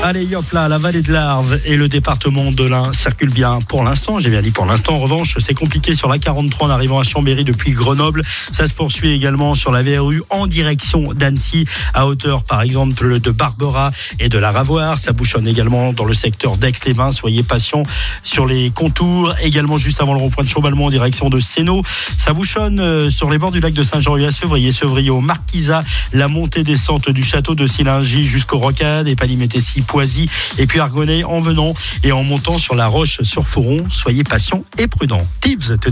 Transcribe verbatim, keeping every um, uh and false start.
Allez hop là, la vallée de l'Arve et le département de l'Ain circulent bien pour l'instant. J'ai bien dit pour l'instant. En revanche, c'est compliqué sur la quarante-trois en arrivant à Chambéry depuis Grenoble. Ça se poursuit également sur la V R U en direction d'Annecy, à hauteur par exemple de Barbera et de la Ravoire. Ça bouchonne également dans le secteur d'Aix-les-Bains. Soyez patients sur les contours. Également juste avant le rond-point de Chaubalmont en direction de Sénaux. Ça bouchonne sur les bords du lac de Saint-Jean-et-à-Sevrier, Sevrier au Marquisat, la montée-descente du château de Silingy jusqu'aux Rocades et Palimétécy, Poisy et puis Argonay en venant et en montant sur la Roche sur Foron. Soyez patients et prudents. Tips.